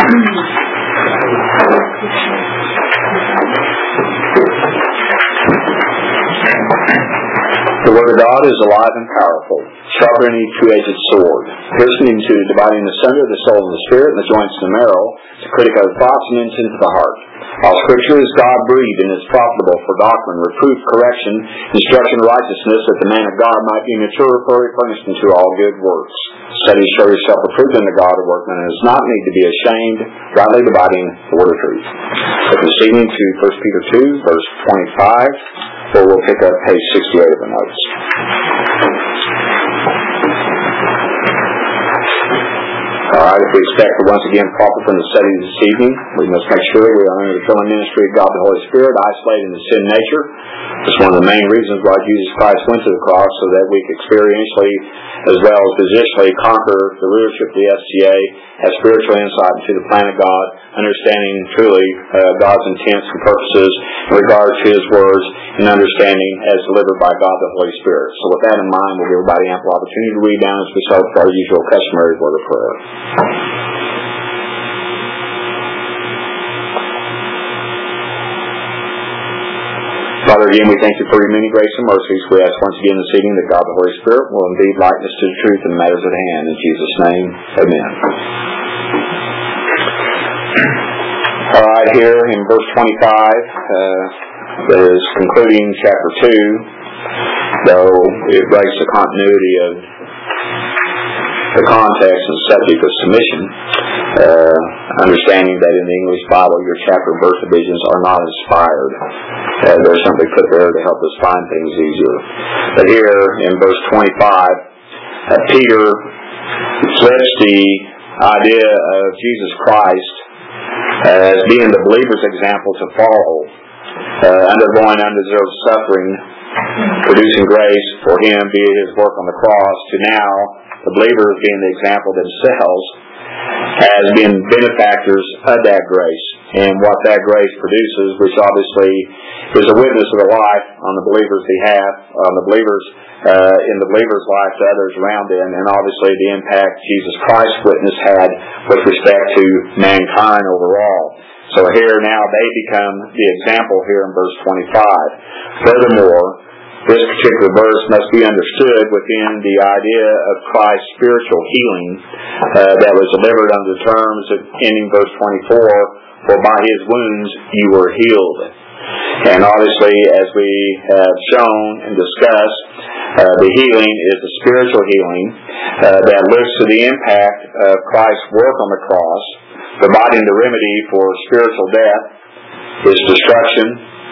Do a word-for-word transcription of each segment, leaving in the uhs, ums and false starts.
The Word of God is alive and powerful, sharper than any two-edged sword, piercing into dividing asunder the soul and the spirit, and the joints and the marrow, to critic of thoughts and intents of the heart. All Scripture is God-breathed and is profitable for doctrine, reproof, correction, instruction, righteousness, that the man of God might be mature, thoroughly furnished unto all good works. Study, show yourself approved unto God, a workman, and does not need to be ashamed, rightly dividing the word of truth. So proceeding to First Peter two, verse twenty-five, where we'll pick up page sixty-eight of the notes. Alright, if we expect to once again profit from the study this evening, we must make sure we are under the filling ministry of God the Holy Spirit, isolated in the sin nature. It's one of the main reasons why Jesus Christ went to the cross, so that we could experientially as well as positionally conquer the rulership of the S T A, have spiritual insight into the plan of God, understanding truly uh, God's intents and purposes in regard to His words, and understanding as delivered by God the Holy Spirit. So with that in mind, we'll give everybody ample opportunity to read down as we start with our usual customary word of prayer. Father, again, we thank you for your many grace and mercies. We ask once again this evening that God the Holy Spirit will indeed lighten us to the truth in matters at hand. In Jesus' name, amen. All right, here in verse twenty-five, uh, that is concluding chapter two, though it breaks the continuity of the context and subject of submission, uh, understanding that in the English Bible your chapter and verse divisions are not inspired. Uh, they're simply put there to help us find things easier. But here in verse twenty-five, uh, Peter flips the idea of Jesus Christ as being the believer's example to follow, uh, undergoing undeserved suffering, producing grace for him, be it his work on the cross, to now the believers being the example themselves as being benefactors of that grace and what that grace produces, which obviously is a witness of the life on the believer's behalf, on the believers uh, in the believer's life to others around them, and obviously the impact Jesus Christ's witness had with respect to mankind overall. So here now they become the example here in verse twenty-five. Furthermore, this particular verse must be understood within the idea of Christ's spiritual healing uh, that was delivered under the terms of ending verse twenty-four, for by His wounds you were healed. And obviously, as we have shown and discussed, uh, the healing is a spiritual healing uh, that looks to the impact of Christ's work on the cross, providing the remedy for spiritual death, His destruction,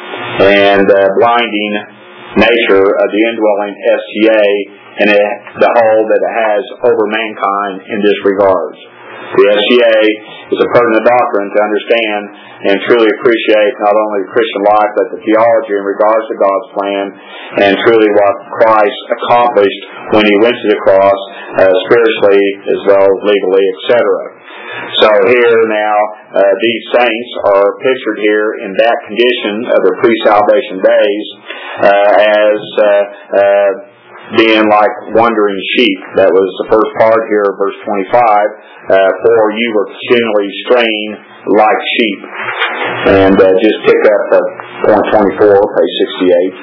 and uh, blinding nature of the indwelling S T A and it, the hold that it has over mankind in this regard. The S T A is a pertinent doctrine to understand and truly appreciate not only the Christian life but the theology in regards to God's plan and truly what Christ accomplished when He went to the cross uh, spiritually as well as legally, et cetera. So here now, uh, these saints are pictured here in that condition of their pre-salvation days uh, as uh, uh, being like wandering sheep. That was the first part here of verse twenty-five. Uh, for you were continually straying like sheep. And uh, just pick up uh, point twenty-four, page sixty-eight.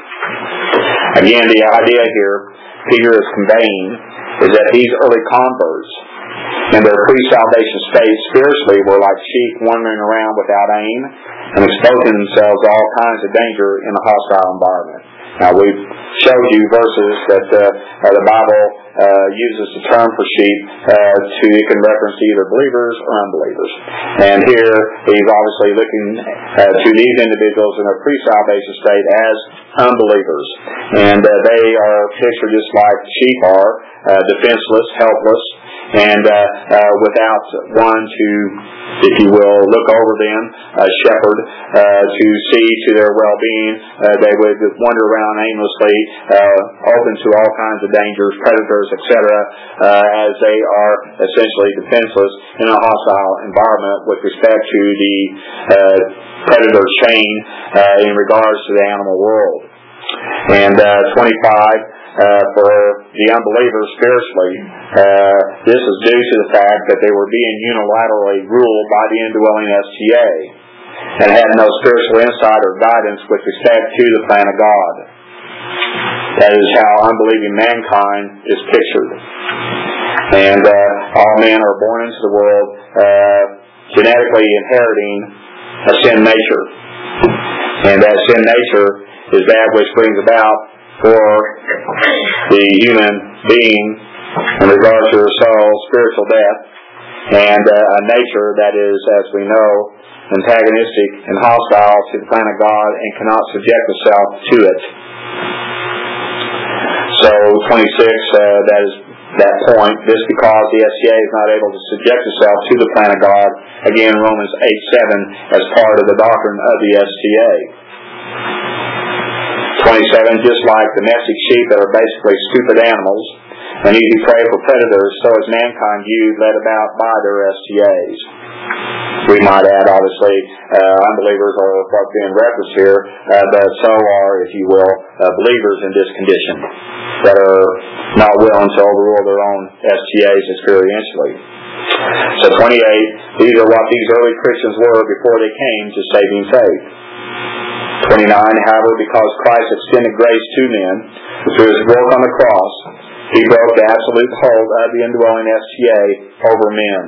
Again, the idea here Peter is conveying is that these early converts in their pre-salvation state spiritually were like sheep wandering around without aim and exposing themselves to all kinds of danger in a hostile environment. Now, we've showed you verses that uh, uh, the Bible uh, uses the term for sheep uh, to it can reference either believers or unbelievers. And here he's obviously looking uh, to these individuals in their pre-salvation state as unbelievers. And uh, they are pictured just like sheep are, uh, defenseless, helpless, and uh, uh, without one to, if you will, look over them, a shepherd, uh, to see to their well-being. Uh, they would wander around aimlessly, uh, open to all kinds of dangers, predators, et cetera, uh, as they are essentially defenseless in a hostile environment with respect to the uh, predator chain uh, in regards to the animal world. And uh, twenty-five, uh, for the unbelievers spiritually. Uh, this is due to the fact that they were being unilaterally ruled by the indwelling S T A and had no spiritual insight or guidance with respect to the plan of God. That is how unbelieving mankind is pictured. And uh, all men are born into the world uh, genetically inheriting a sin nature. And that sin nature is that which brings about for the human being, in regards to her soul, spiritual death, and uh, a nature that is, as we know, antagonistic and hostile to the plan of God and cannot subject itself to it. So, twenty-six, uh, that is that point. This because the S T A is not able to subject itself to the plan of God. Again, Romans eight seven, as part of the doctrine of the S T A. twenty-seven, just like domestic sheep that are basically stupid animals and easy prey for predators, so is mankind viewed, led about by their S T As. We might add, obviously, uh, unbelievers are what's being referenced here, uh, but so are, if you will, uh, believers in this condition that are not willing to overrule their own S T As experientially. So twenty-eight, these are what these early Christians were before they came to saving faith. twenty-nine, however, because Christ extended grace to men through His work on the cross, He broke the absolute hold of the indwelling S T A over men.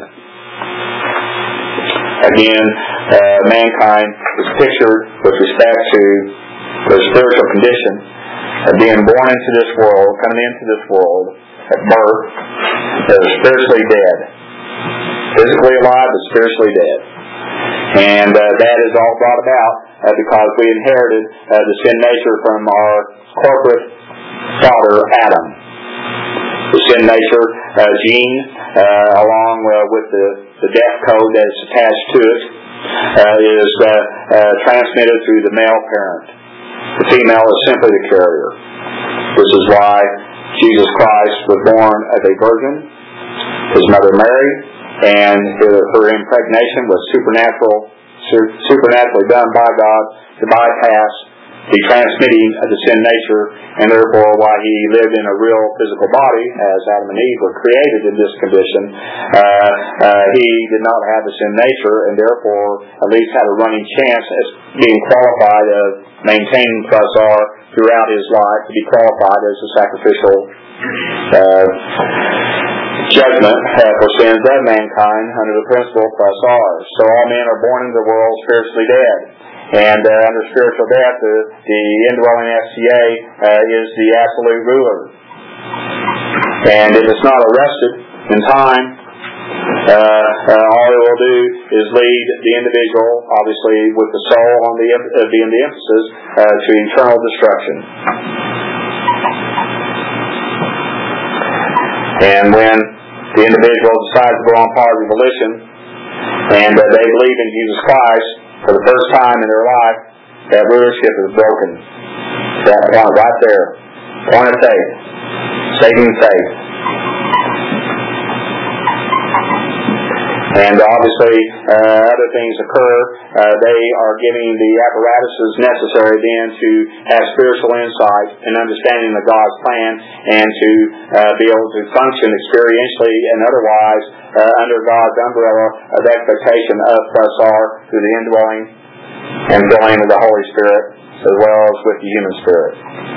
Again, uh, mankind is pictured with respect to their spiritual condition of being born into this world, coming into this world at birth, they're spiritually dead. Physically alive, but spiritually dead. And uh, that is all brought about uh, because we inherited uh, the sin nature from our corporate father, Adam. The sin nature uh, gene, uh, along uh, with the, the death code that is attached to it, uh, is uh, uh, transmitted through the male parent. The female is simply the carrier. This is why Jesus Christ was born as a virgin, His mother Mary, and her impregnation was supernatural, supernaturally done by God to bypass the transmitting of the sin nature, and therefore why He lived in a real physical body, as Adam and Eve were created in this condition. Uh, uh, he did not have the sin nature, and therefore at least had a running chance as being qualified of maintaining plus R throughout His life to be qualified as a sacrificial uh, judgment uh, for sins of mankind under the principle plus R. So all men are born into the world spiritually dead. And uh, under spiritual death, the, the indwelling S T A uh, is the absolute ruler. And if it's not arrested in time, uh, uh, all it will do is lead the individual, obviously with the soul on the uh, being the emphasis, uh, to eternal destruction. And when the individual decides to go on positive volition, and uh, they believe in Jesus Christ for the first time in their life, that rulership is broken. That point right there. Point of faith. Saving faith. And obviously, uh, other things occur. Uh, they are giving the apparatuses necessary then to have spiritual insight and understanding of God's plan, and to uh, be able to function experientially and otherwise uh, under God's umbrella of expectation of plus R through the indwelling and filling of the Holy Spirit, as well as with the human spirit.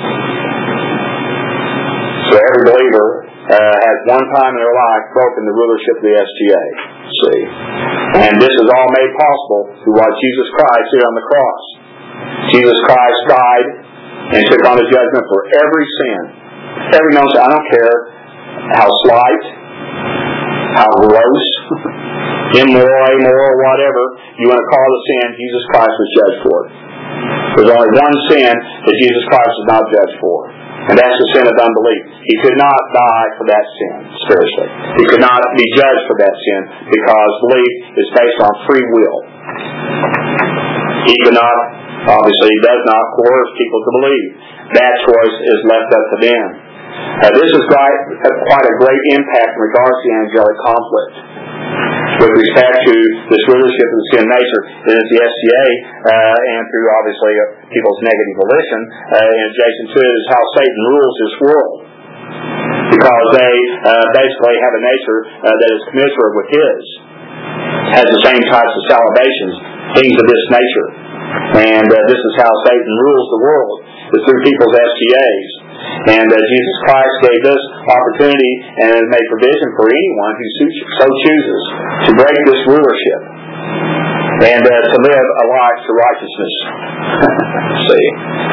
So every believer Uh, has one time in their life broken the rulership of the S T A. See? And this is all made possible through what Jesus Christ did on the cross. Jesus Christ died and took on the judgment for every sin. Every known sin. I don't care how slight, how gross, immoral, amoral, whatever you want to call the sin, Jesus Christ was judged for it. There's only one sin that Jesus Christ is not judged for. And that's the sin of unbelief. He could not die for that sin, spiritually. He could not be judged for that sin because belief is based on free will. He could not, obviously, he does not coerce people to believe. That choice is left up to them. Uh, this is quite, uh, quite a great impact in regards to the angelic conflict with respect to this rulership rulership of the sin nature is the S T A, uh, and through obviously uh, people's negative volition. Uh, and adjacent to it is how Satan rules this world, because they uh, basically have a nature uh, that is commensurate with his, has the same types of salivations, things of this nature. And uh, this is how Satan rules the world, is through people's S T As. And uh, Jesus Christ gave us opportunity and has made provision for anyone who so chooses to break this rulership and uh, to live a life to righteousness. See?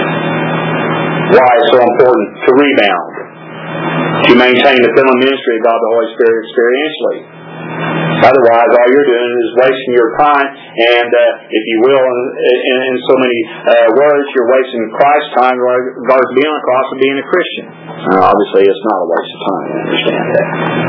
Why it's so important to rebound, to maintain the filling ministry of God the Holy Spirit experientially. Otherwise, all you're doing is wasting your time, and uh, if you will, in, in, in so many uh, words, you're wasting Christ's time in regards to being on the cross and being a Christian. Now, obviously, it's not a waste of time. I understand that.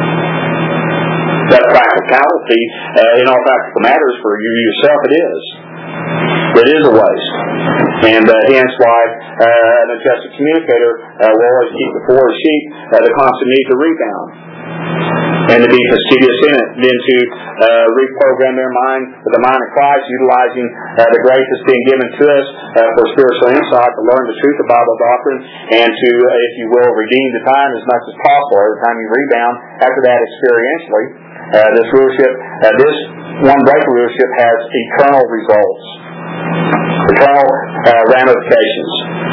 That practicality, uh, in all practical matters for you yourself, it is. It is a waste. And uh, hence why uh, an adjusted communicator uh, will always keep before a sheep uh, the constant need to rebound and to be fastidious in it, then to uh, reprogram their mind with the mind of Christ, utilizing uh, the grace that's being given to us uh, for spiritual insight to learn the truth of Bible doctrine, and to, uh, if you will, redeem the time as much as possible every time you rebound. After that, experientially, uh, this rulership, uh, this one break rulership has eternal results, eternal uh, ramifications,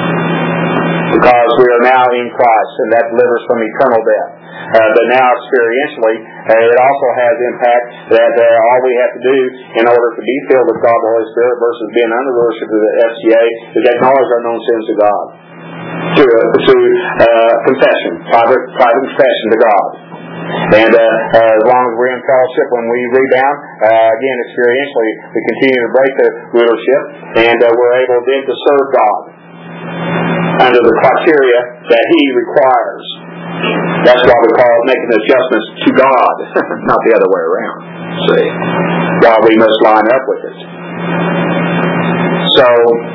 because we are now in Christ, and that delivers from eternal death. Uh, but now, experientially, uh, it also has impact that uh, all we have to do in order to be filled with God the Holy Spirit versus being under the rulership of the S T A is acknowledge our known sins to God. To, uh, to uh, confession, private, private confession to God. And uh, uh, as long as we're in fellowship when we rebound, uh, again, experientially, we continue to break the rulership, and uh, we're able then to serve God under the criteria that He requires. That's why we call it making adjustments to God, not the other way around. See? Why we must line up with it. So,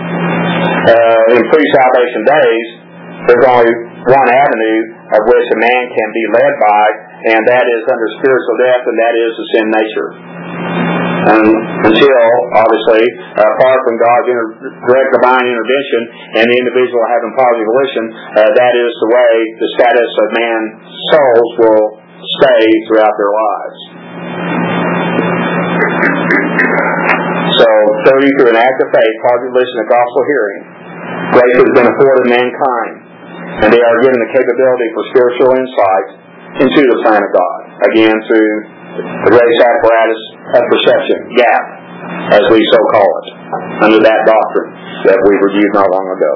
uh, in pre-salvation days, there's only one avenue of which a man can be led by, and that is under spiritual death, and that is the sin nature. And until, obviously, uh, apart from God's inter- direct divine intervention and the individual having positive volition, uh, that is the way the status of man's souls will stay throughout their lives. So, thirty, through an act of faith, positive volition, and gospel hearing, grace has been afforded mankind, and they are given the capability for spiritual insight into the plan of God. Again, through the grace apparatus of perception, gap, as we so call it, under that doctrine that we reviewed not long ago.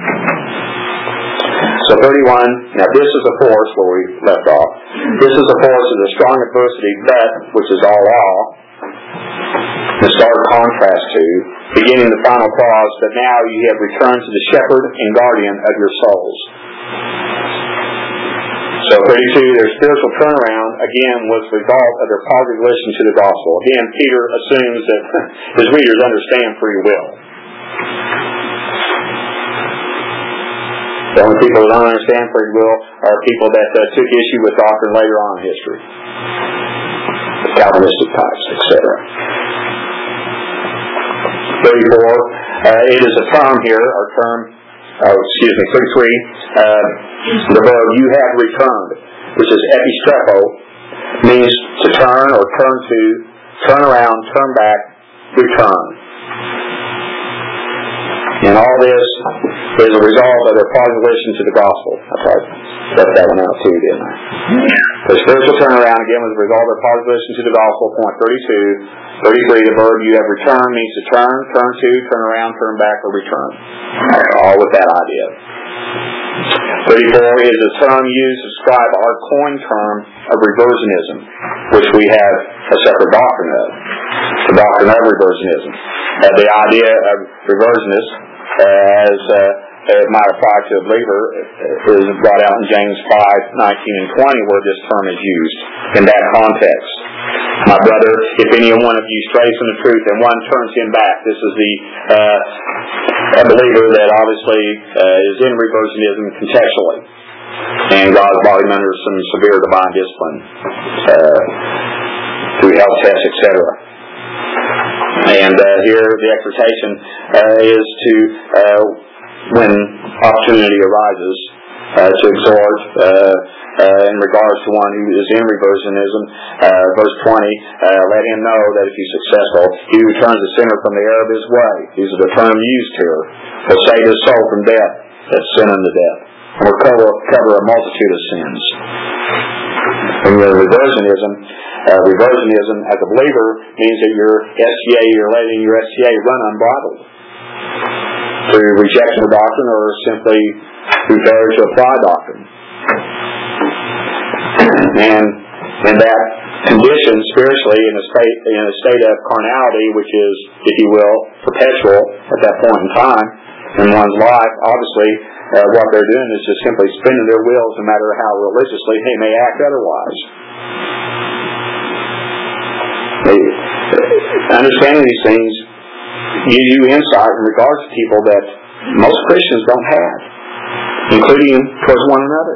So thirty-one, now this is a force where we left off. This is a force of the strong adversity, but, which is all law, the stark contrast to, beginning the final clause, but now you have returned to the shepherd and guardian of your souls. So thirty-two, their spiritual turnaround, again, was the result of their positive relation to the gospel. Again, Peter assumes that his readers understand free will. The only people that don't understand free will are people that uh, took issue with doctrine later on in history. The Calvinistic types, et cetera. thirty-four, uh, it is a term here, our term, oh, excuse me, thirty-three, uh, the verb you have returned, which is epistrepo, means to turn or turn to, turn around, turn back, return. And all this is a result of their positive relation to the gospel. I tried to set that one out too, didn't I? The spiritual turnaround, again, was a result of their positive relation to the gospel, point thirty-two. thirty-three, the verb you have returned means to turn, turn to, turn around, turn back, or return. All with that idea. thirty-four is a term used to describe our coin term of reversionism, which we have a separate doctrine of. The doctrine of reversionism. Uh, the idea of reversionist, as uh, it might apply to a believer, is brought out in James five, nineteen and twenty, where this term is used in that context. My brother, if any one of you strays from the truth and one turns him back, this is the uh, a believer that obviously uh, is in reversionism contextually, and God's brought him under some severe divine discipline uh, through health tests, et cetera. And uh, here the exhortation uh, is to, uh, when opportunity arises, uh, to exhort uh, uh, in regards to one who is in reversionism. Uh, verse twenty, uh, let him know that if he's successful, he who turns the sinner from the error of his way, these are the term used here, will save his soul from death, that's sin unto death, and will cover, cover a multitude of sins. When you're in reversionism, uh, reversionism as a believer means that your S T A, you're letting your S T A run unbridled through rejection of doctrine or simply through failure to apply doctrine. And in that condition, spiritually, in a state in a state of carnality, which is, if you will, perpetual at that point in time in one's life, obviously uh, what they're doing is just simply spinning their wheels, no matter how religiously they may act otherwise. They, understanding these things give you insight in regards to people that most Christians don't have, including towards one another.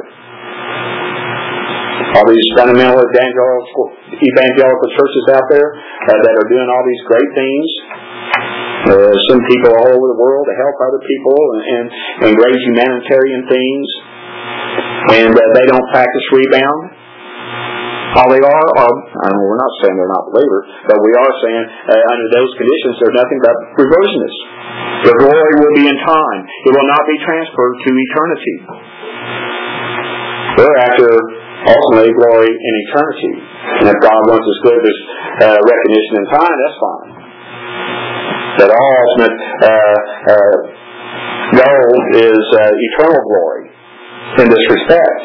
All these fundamental evangelical, evangelical churches out there uh, that are doing all these great things, uh, send people all over the world to help other people and, and, and great humanitarian things, and uh, they don't practice rebound. All they are, are I mean, we're not saying they're not believers, but we are saying uh, under those conditions they're nothing but reversionists. Their glory will be in time. It will not be transferred to eternity. They're after ultimately glory in eternity. And if God wants us to give this uh, recognition in time, that's fine. But our ultimate uh, uh, goal is uh, eternal glory in this respect.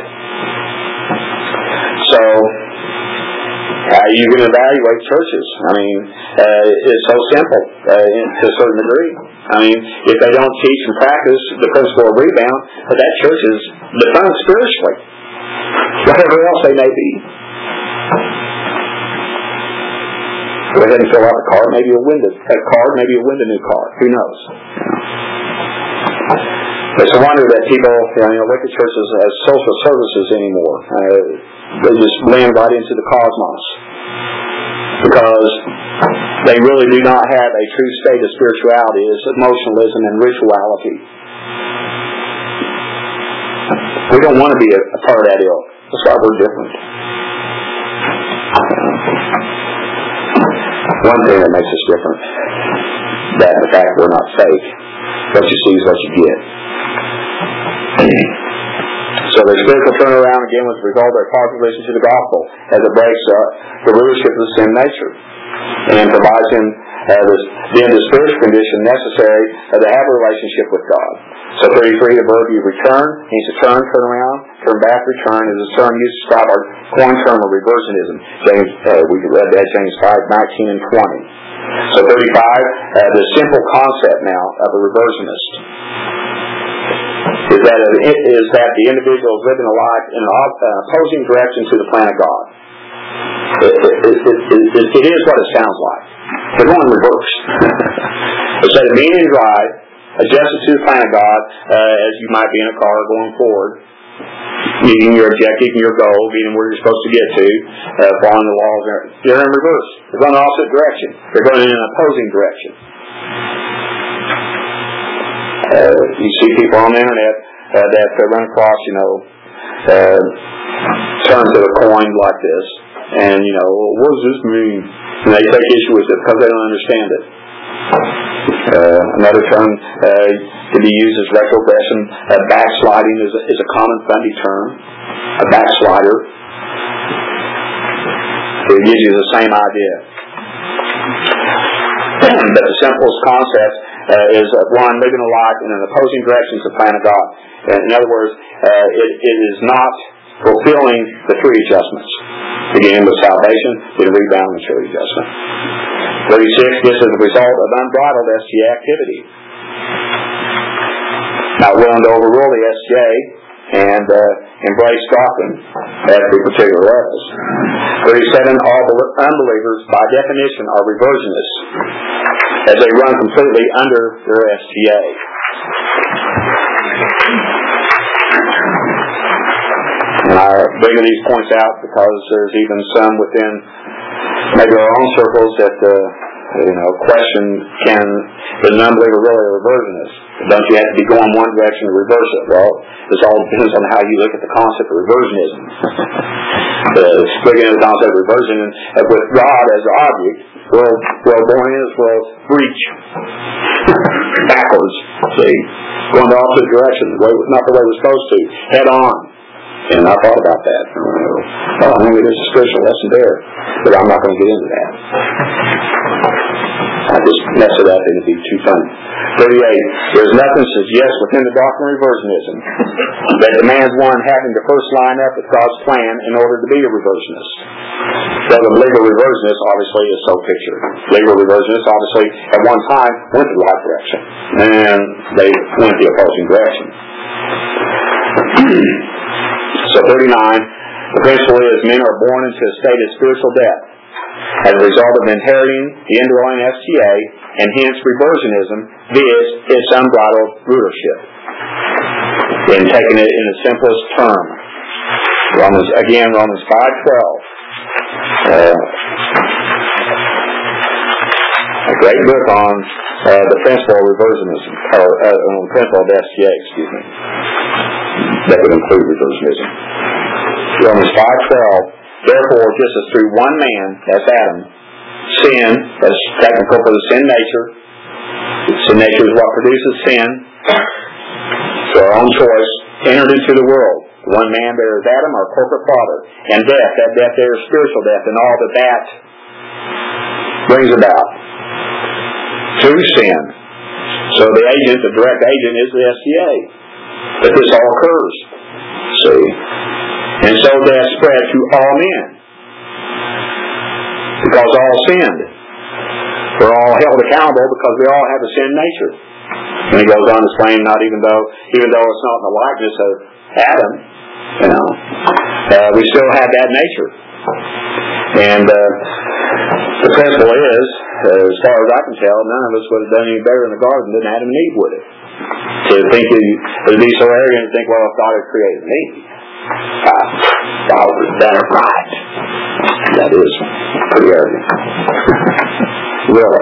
So, Uh, you can evaluate churches. I mean, uh, it's so simple uh, in, to a certain degree. I mean, if they don't teach and practice the principle of rebound, but that church is defunct spiritually, whatever else they may be. Go ahead and fill out the card. Maybe a window, a card. Maybe a window new card. Who knows? It's a wonder that people, you know, look at churches as social services anymore. Uh, they just land right into the cosmos because they really do not have a true state of spirituality. It's emotionalism and rituality. We don't want to be a, a part of that ilk. That's why we're different. One thing that makes us different, that the fact we're not fake. What you see is what you get. So the spiritual turnaround again was the result of a positive relation to the gospel as it breaks uh, the rulership of the sin nature and provides him uh, this, then the spiritual condition necessary uh, to have a relationship with God. So thirty-three, the verb you return means to turn, turn around, turn back, return is a term used to describe our coin term of reversionism. James, uh, we read that James five, nineteen and twenty. So thirty-five, uh, the simple concept now of a reversionist is that is that the individual is living a life in an opposing direction to the plan of God. It, it, it, it, it is what it sounds like. They're going reverse. Instead of being in drive, adjusted to the plan of God, uh, as you might be in a car going forward, meeting your objective and your goal, meeting where you're supposed to get to, uh, following the laws. They're in reverse. They're going in the opposite direction. They're going in an opposing direction. Uh, you see people on the internet uh, that uh, run across, you know, uh, terms of a coin like this, and you know, well, what does this mean? And they take issue with it because they don't understand it. Uh, another term uh, to be used is retrogression. Uh, backsliding is a, is a common Sunday term. A backslider. It gives you the same idea. But the simplest concept uh, is uh, one living a life in an opposing direction to the plan of God. And in other words, uh, it, it is not fulfilling the three adjustments. Beginning with salvation, then rebound maturity adjustment. thirty-six, this is the result of unbridled S T A activity. Not willing to overrule the S T A and uh, embrace doctrine at the particular levels. thirty-seven, all unbelievers by definition are reversionists as they run completely under their S T A. And I bring these points out because there's even some within maybe our own circles that uh, you know, question, can is an unbeliever really a reversionist? Don't you have to be going one direction to reverse it? Well, this all depends on how you look at the concept of reversionism. uh, looking at the concept of reversion and with God as the object, well, well, going in is well, breach backwards. See, going the opposite direction, the way, not the way we're supposed to, head on. And I thought about that. Oh, maybe there's a spiritual lesson there, but I'm not going to get into that. I just mess it up and it'd be too funny. thirty-eight. There's nothing suggests within the doctrine of reversionism that demands one having to first line up with God's plan in order to be a reversionist. So the legal reversionist obviously is so pictured. Legal reversionists obviously at one time went the right direction, and they went the opposing direction. So thirty-nine, the principle is men are born into a state of spiritual death as a result of inheriting the indwelling S T A, and hence reversionism is its unbridled rulership. And taking it in the simplest term, Romans again, Romans five twelve. Uh, a great book on uh, the principle of reversionism, or uh, the principle of S T A, excuse me. That would include reversionism. Romans five twelve. Therefore, just as through one man, that's Adam, sin, that's technical for the sin nature. Sin nature is what produces sin. So our own choice entered into the world. One man there is Adam, our corporate father. And death, that death there is spiritual death, and all that that brings about. Through sin. So the agent, the direct agent, is the S T A. But this all occurs. See? And so death spread to all men. Because all sinned. We're all held accountable because we all have a sin nature. And he goes on to explain, not even though, even though it's not in the likeness of Adam, you know, uh, we still have that nature. And uh, the principle is, uh, as far as I can tell, none of us would have done any better in the garden than Adam and Eve would have. To think you would be so arrogant and think, well, if God had created me, uh, God would have done it right. That is pretty arrogant. Really.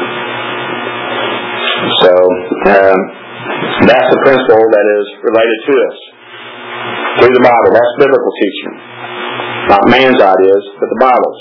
So, um, that's the principle that is related to us. Through the Bible. That's biblical teaching. Not man's ideas, but the Bible's.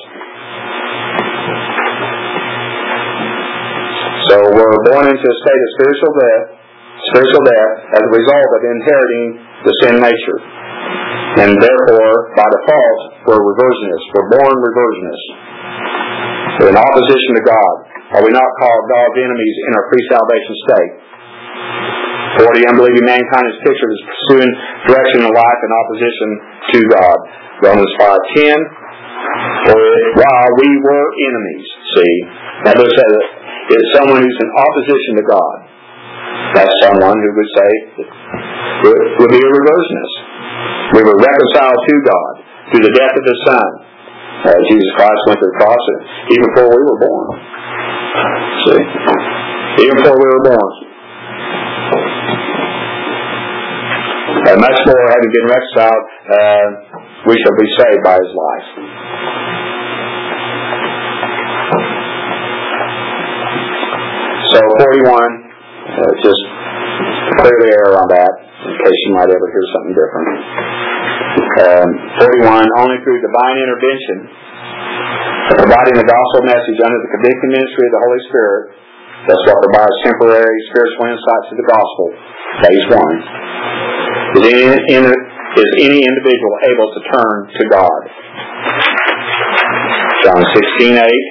So we're born into a state of spiritual death, spiritual death as a result of inheriting the sin nature. And therefore, by default, we're reversionists. We're born reversionists. We're in opposition to God. Are we not called God's enemies in our pre-salvation state? For the unbelieving mankind is pictured as pursuing direction in life in opposition to God. Romans five ten. For while we were enemies, see, that looks at it. It's someone who's in opposition to God. That's someone who would say would, would be a reversionist. We were reconciled to God through the death of His Son. Uh, Jesus Christ went to the cross even before we were born. See, even before we were born. And much more, having been reconciled, uh, we shall be saved by His life. So forty-one, uh, just clear the air on that, in case you might ever hear something different. Um, forty-one, only through divine intervention, providing the gospel message under the convicting ministry of the Holy Spirit, that's what provides temporary spiritual insights to the gospel, phase one, is any, in, is any individual able to turn to God. John sixteen eight.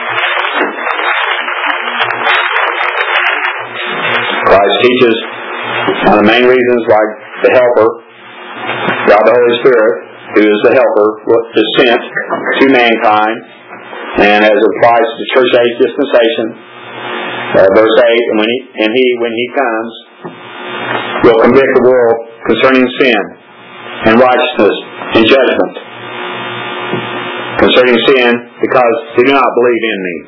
Christ teaches one of the main reasons why the Helper, God the Holy Spirit, who is the Helper, is sent to mankind, and as it applies to the church age dispensation, uh, verse eight, and, when he, and he, when He comes, will convict the world concerning sin and righteousness and judgment. Concerning sin, because they do not believe in me.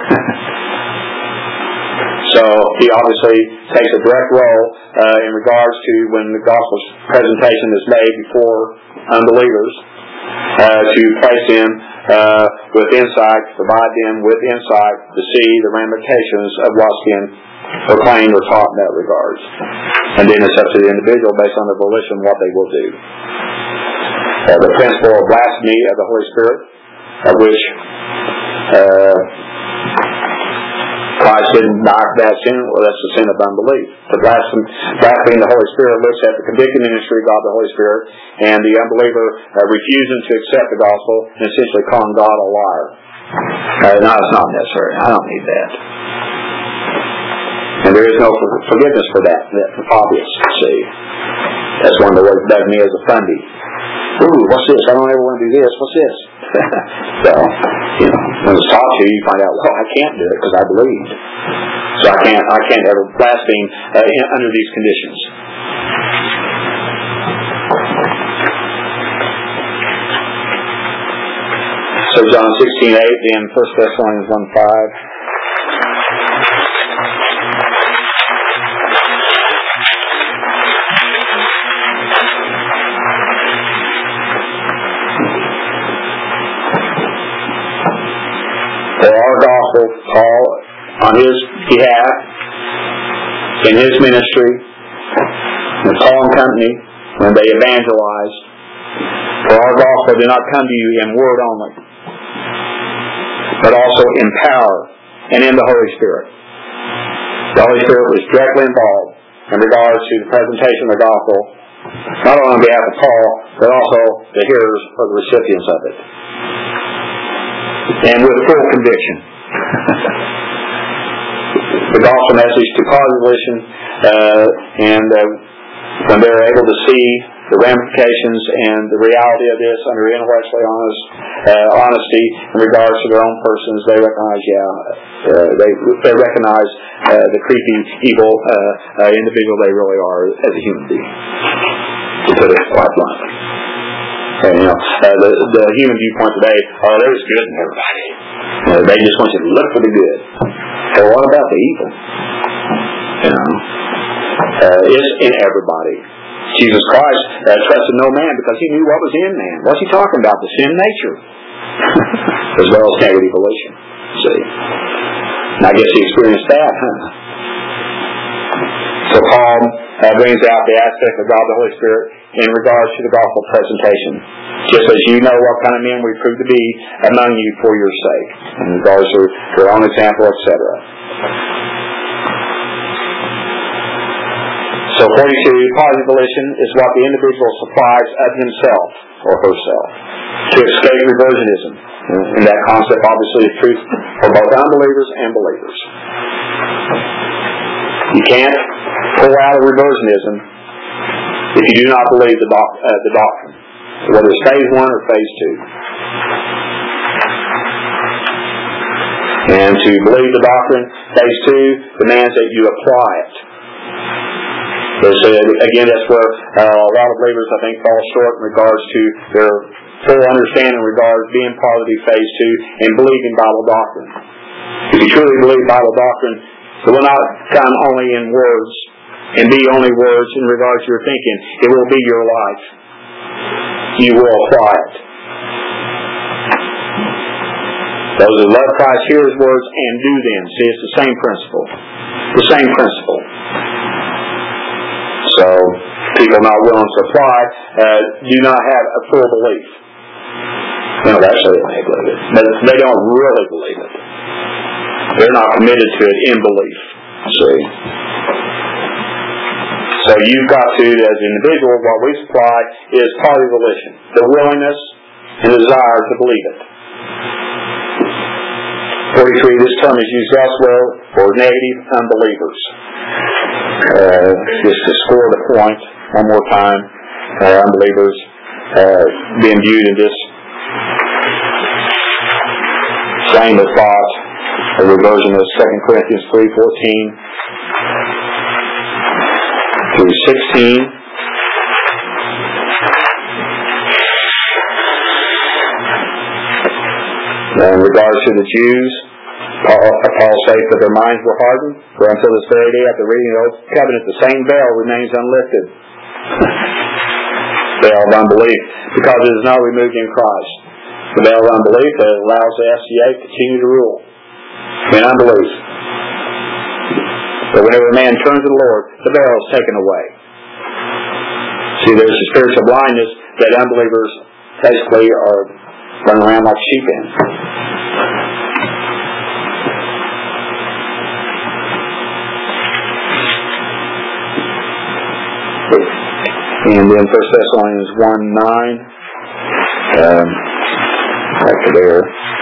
So He obviously takes a direct role uh, in regards to when the gospel presentation is made before unbelievers uh, to place them uh, with insight, to provide them with insight to see the ramifications of what's being proclaimed or taught in that regard. And then it's up to the individual based on their volition what they will do. Uh, the principle of blasphemy of the Holy Spirit, of which uh, Christ didn't die for that sin, well, that's the sin of unbelief. To blaspheme, blaspheme the Holy Spirit looks at the convicting ministry of God the Holy Spirit and the unbeliever uh, refusing to accept the gospel and essentially calling God a liar. Uh, no, it's not necessary. I don't need that. And there is no forgiveness for that. That's obvious, see. That's one of the words that does me as a Fundy. Ooh, what's this? I don't ever want to do this. What's this? So, you know, when it's taught to you, you find out, well, I can't do it because I believed. So I can't, I can't ever blaspheme uh, in, under these conditions. So John sixteen eight and First Thessalonians one five. For our gospel, Paul, on his behalf, in his ministry, the Paul and company, when they evangelized, for our gospel did not come to you in word only, but also in power and in the Holy Spirit. The Holy Spirit was directly involved in regards to the presentation of the gospel, not only on behalf of Paul, but also the hearers or the recipients of it. And with full conviction. The gospel message to cause volition, uh, and uh, when they're able to see the ramifications and the reality of this under intellectually honest uh, honesty in regards to their own persons, they recognize, yeah, uh, they they recognize uh, the creepy, evil uh, uh, individual they really are as a human being. To put it quite bluntly. And, you know, uh, the, the human viewpoint today, oh, there's good in everybody. You know, they just want you to look for the good. Well, what about the evil? You know, uh, it's in everybody. Jesus Christ uh, trusted no man because he knew what was in man. What's he talking about? The sin nature. As well as negative volition. See? And I guess he experienced that, huh? So Paul uh, brings out the aspect of God the Holy Spirit in regards to the gospel presentation. Just as you know what kind of men we prove to be among you for your sake. In regards to your own example, et cetera. So forty-two, positive volition is what the individual supplies of himself or herself to escape reversionism. And that concept obviously is true for both unbelievers and believers. You can't pull out of reversionism if you do not believe the, doc, uh, the doctrine, whether it's phase one or phase two. And to believe the doctrine, phase two demands that you apply it. So again, that's where uh, a lot of believers, I think, fall short in regards to their full understanding in regards to being part of the phase two and believing Bible doctrine. If you truly believe Bible doctrine, it will not come only in words and be only words in regards to your thinking. It will be your life. You will apply it. Those who love Christ hear His words and do them. See, it's the same principle. The same principle. So, people not willing to apply uh, do not have a full belief. You know, actually they believe it. But they don't really believe it. They're not committed to it in belief. See? So you've got to, as an individual, what we supply is positive volition. The willingness and the desire to believe it. forty-three, this term is used elsewhere for negative unbelievers. Uh, just to score the point one more time, uh, unbelievers uh, being viewed in this train of thought, a reversion of Second Corinthians three fourteen through sixteen. In regards to the Jews, Paul, Paul states that their minds were hardened, for until this very day after reading the Old Covenant, the same veil remains unlifted. Veil of unbelief, because it is not removed in Christ. the veil of unbelief that allows the S C A to continue to rule in unbelief. But whenever a man turns to the Lord, the veil is taken away. See, there's a spiritual blindness that unbelievers basically are running around like sheep in. And then First Thessalonians one nine, um, back to there.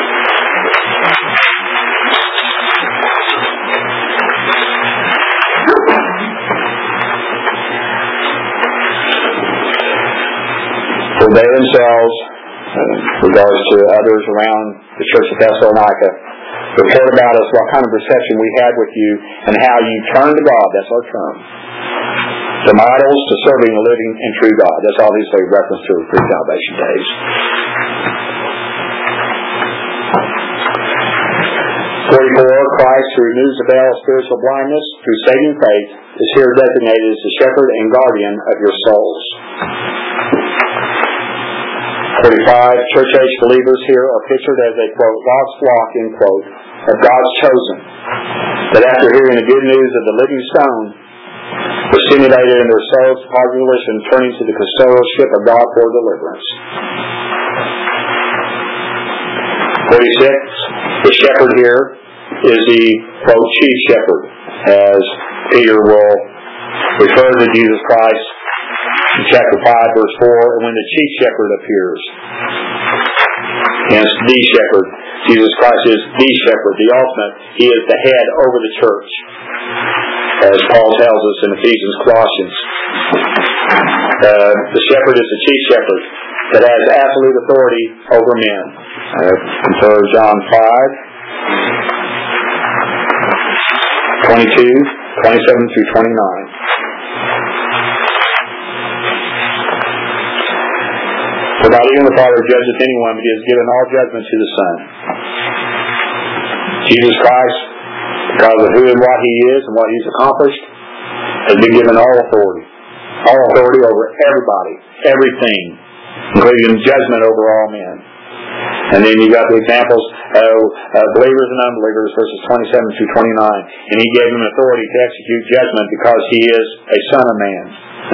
For they themselves, uh, regards to others around the church of Thessalonica, report about us what kind of reception we had with you and how you turned to God, that's our term, from idols to serving the living and true God. That's obviously a reference to the pre-salvation days. forty-four, Christ, who removes the veil of spiritual blindness through saving faith, is here designated as the shepherd and guardian of your souls. forty-five, church-age believers here are pictured as a, quote, lost flock, end quote, of God's chosen, that after hearing the good news of the living stone, were stimulated in their souls to positive volition, turning to the custodialship of God for deliverance. forty-six, the shepherd here is the, quote, chief shepherd, as Peter will refer to Jesus Christ in chapter five, verse four, and when the chief shepherd appears. Hence, the shepherd. Jesus Christ is the shepherd, the ultimate. He is the head over the church, as Paul tells us in Ephesians, Colossians. Uh, the shepherd is the chief shepherd that has absolute authority over men. Uh, compare John five, twenty-two, twenty-seven through twenty-nine. For not even the Father judgeth anyone, but he has given all judgment to the Son. Jesus Christ, because of who and what he is and what he's accomplished, has been given all authority. All authority over everybody, everything, including judgment over all men. And then you got the examples of uh, believers and unbelievers, verses twenty-seven through twenty-nine. And he gave them authority to execute judgment because he is a son of man.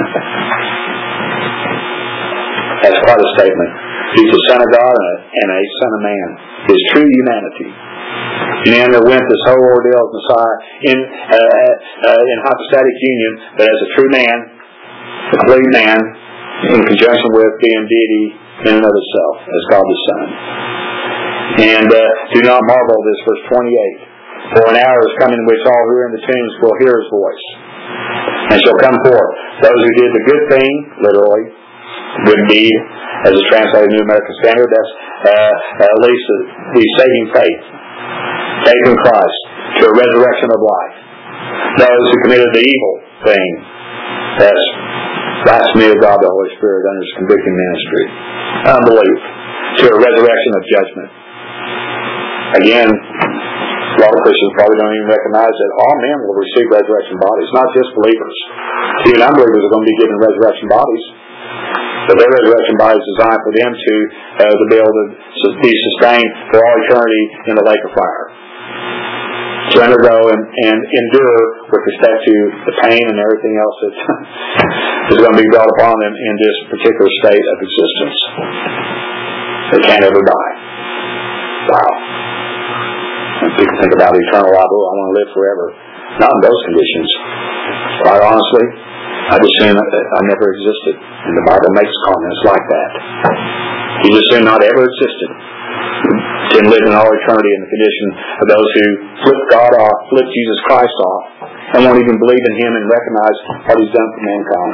That's quite a statement. He's the Son of God and a, and a Son of Man. His true humanity. He underwent this whole ordeal of Messiah in uh, uh, in hypostatic union, but as a true man, a complete man, in conjunction with being deity in and of itself, as God the Son. And uh, do not marvel at this, verse twenty-eight. For an hour is coming in which all who are in the tombs will hear his voice, and shall come forth. Those who did the good thing, literally, good deed, as is translated in New American Standard, that's uh, at least the, the saving faith, faith in Christ, to a resurrection of life. Those who committed the evil thing, that's blasphemy of God the Holy Spirit under his convicting ministry, unbelief, to a resurrection of judgment. Again, a lot of Christians probably don't even recognize that all men will receive resurrection bodies, not just believers. Even unbelievers are going to be given resurrection bodies. But their resurrection body is designed for them to, uh, to be able to be sustained for all eternity in the lake of fire. To undergo and, and endure with respect to the pain and everything else that is going to be brought upon them in this particular state of existence. They can't ever die. Wow. When people think about eternal life, oh, I want to live forever. Not in those conditions. Quite honestly, I just assume that I never existed. And the Bible makes comments like that. You just assume not ever existed. Can live in all eternity in the condition of those who flip God off, flip Jesus Christ off, and won't even believe in him and recognize what he's done for mankind.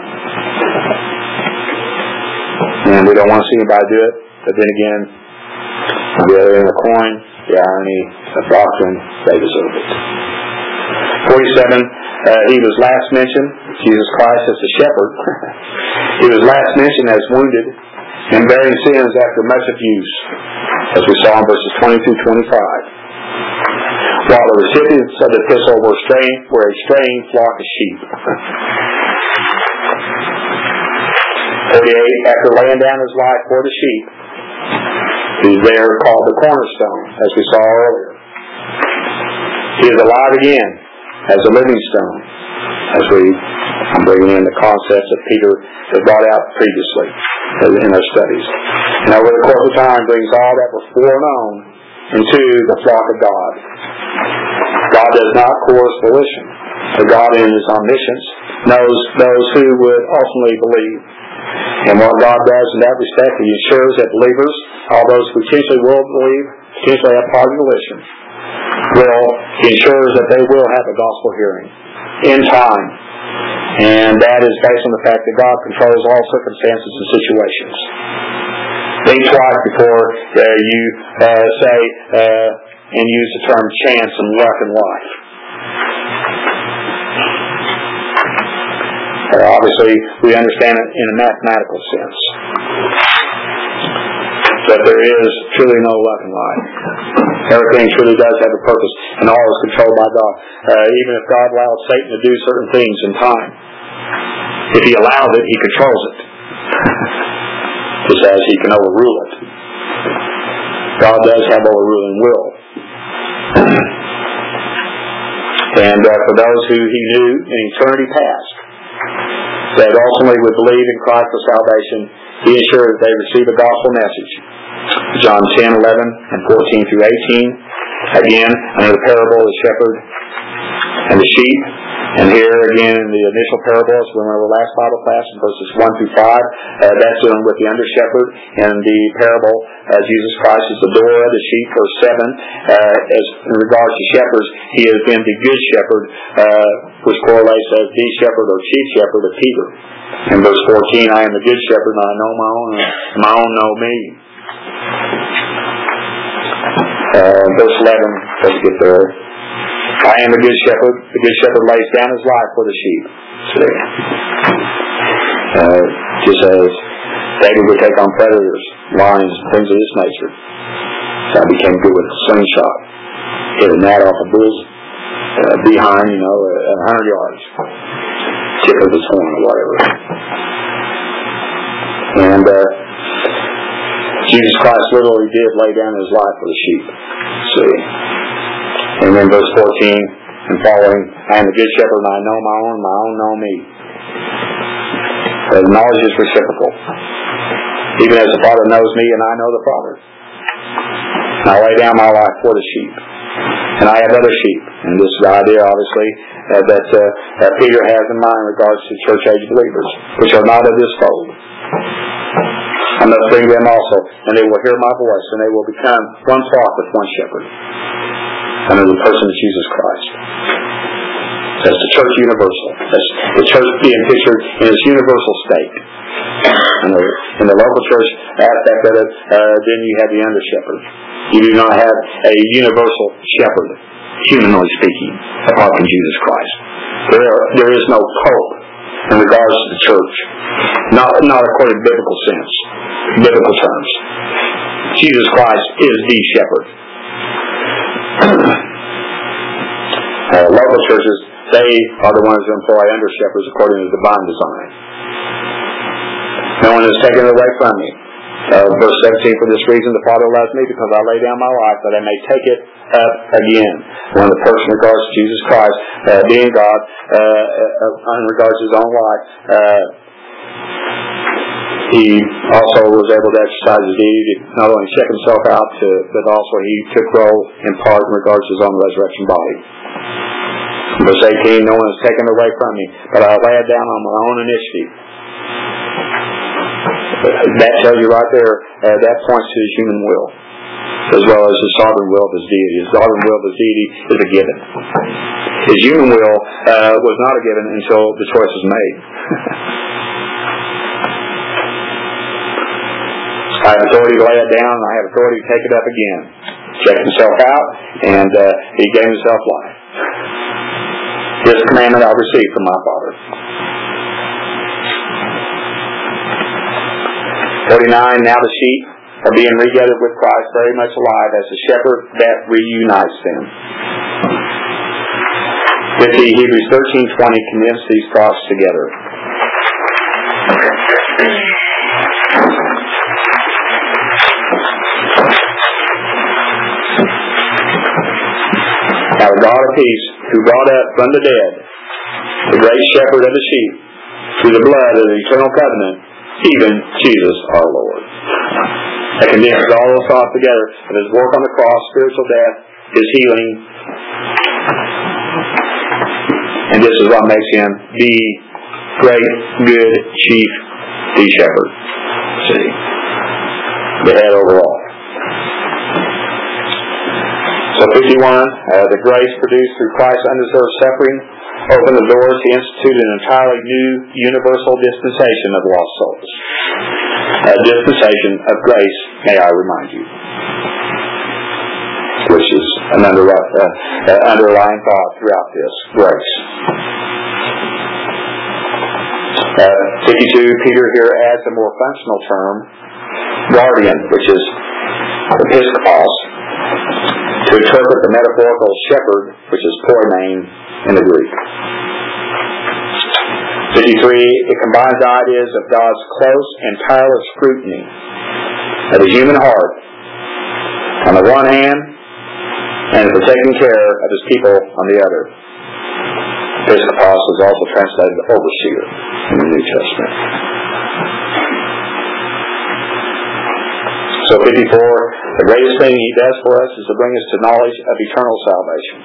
And we don't want to see anybody do it, but then again, on the other end of the coin, the irony of doctrine, they deserve it. forty-seven, uh, he was last mentioned, Jesus Christ as the shepherd. He was last mentioned as wounded and bearing sins after much abuse, as we saw in verses twenty through twenty-five. While the recipients of the epistle were, straying, were a straying flock of sheep. forty-eight, after laying down his life for the sheep, he He's there called the cornerstone, as we saw earlier. He is alive again as a living stone, as we bring in the concepts that Peter has brought out previously in our studies. Now, over the course of time, brings all that was foreknown into the flock of God. God does not coerce volition, but God in His omniscience knows those who would ultimately believe. And what God does in that respect, He ensures that believers, all those who potentially will believe, potentially have positive volition, will, He ensures that they will have a gospel hearing in time. And that is based on the fact that God controls all circumstances and situations. Think twice before uh, you uh, say uh, and use the term chance and luck in life. Uh, obviously, we understand it in a mathematical sense. But there is truly no luck in life. Everything truly does have a purpose, and all is controlled by God. Uh, even if God allows Satan to do certain things in time, if He allows it, He controls it. Just as He can overrule it. God does have overruling will. And uh, for those who He knew in eternity past, that ultimately would believe in Christ for salvation, He ensured that they receive a gospel message. John ten, eleven, and fourteen through eighteen. Again, under the parable of the shepherd and the sheep. And here again in the initial parables, we went over the last Bible class in verses one through five. Uh, that's dealing with the under shepherd. And the parable, uh, Jesus Christ is the door of the sheep, verse seven. Uh, as in regards to shepherds, He has been the good shepherd, uh, which correlates as the shepherd or chief shepherd of Peter. In verse fourteen, I am the good shepherd, and I know my own, and my own know me. Uh, verse eleven, let's get there. I am the good shepherd. The good shepherd lays down his life for the sheep. See? Uh, just as David would take on predators, lions, and things of this nature. So I became good with a slingshot. Hit a gnat off a bull's uh, behind, you know, at a hundred yards. Tip of his horn or whatever. And uh, Jesus Christ literally did lay down His life for the sheep. See? And then verse fourteen and following, I am the good shepherd and I know my own, my own know me. The knowledge is reciprocal. Even as the Father knows me and I know the Father. And I lay down my life for the sheep. And I have other sheep. And this is the idea, obviously, uh, that, uh, that Peter has in mind in regards to church age believers, which are not of this fold. I must bring them also, and they will hear my voice, and they will become one flock with one shepherd. Under the person of Jesus Christ. That's the church universal. That's the church being pictured in its universal state. In the, in the local church aspect of it, uh, then you have the under shepherd. You do not have a universal shepherd, humanly speaking, apart from Jesus Christ. There, are, there is no pope in regards to the church. Not, not according to biblical sense, biblical terms. Jesus Christ is the shepherd. Uh, local churches, they are the ones who employ under shepherds according to divine design. No one is taken away from me. Uh, verse seventeen, for this reason the Father loves me, because I lay down my life that I may take it up again. When the person regards to Jesus Christ, uh, being God, uh, uh, in regards to His own life, uh, He also was able to exercise His deity to not only check Himself out, to, but also He took role in part in regards to His own resurrection body. Verse eighteen, no one is taken away from me, but I lay it down on my own initiative. That tells you right there, uh, that points to His human will, as well as His sovereign will of His deity. His sovereign will of His deity is a given. His human will uh, was not a given until the choice was made. I have authority to lay it down, and I have authority to take it up again. Checked Himself out, and uh, He gave Himself life. This commandment I received from my Father. forty-nine, now the sheep are being regathered with Christ, very much alive, as the shepherd that reunites them. fifty, Hebrews thirteen twenty condense these thoughts together. God of peace, who brought up from the dead the great shepherd of the sheep through the blood of the eternal covenant, even Jesus our Lord. That condenses all those thoughts together of His work on the cross, spiritual death, His healing, and this is what makes Him the great, good chief, the shepherd. See? The head over all. So fifty-one, uh, the grace produced through Christ's undeserved suffering opened the doors to institute an entirely new universal dispensation of lost souls. A dispensation of grace, may I remind you. Which is an under, uh, uh, underlying thought throughout this. Grace. Uh, fifty-two, Peter here adds a more functional term, guardian, which is episkopos, to interpret the metaphorical shepherd, which is poimen in the Greek. fifty-three, it combines the ideas of God's close and tireless scrutiny of the human heart on the one hand, and for taking care of His people on the other. Episkopos is also translated overseer in the New Testament. So fifty-four, the greatest thing He does for us is to bring us to knowledge of eternal salvation.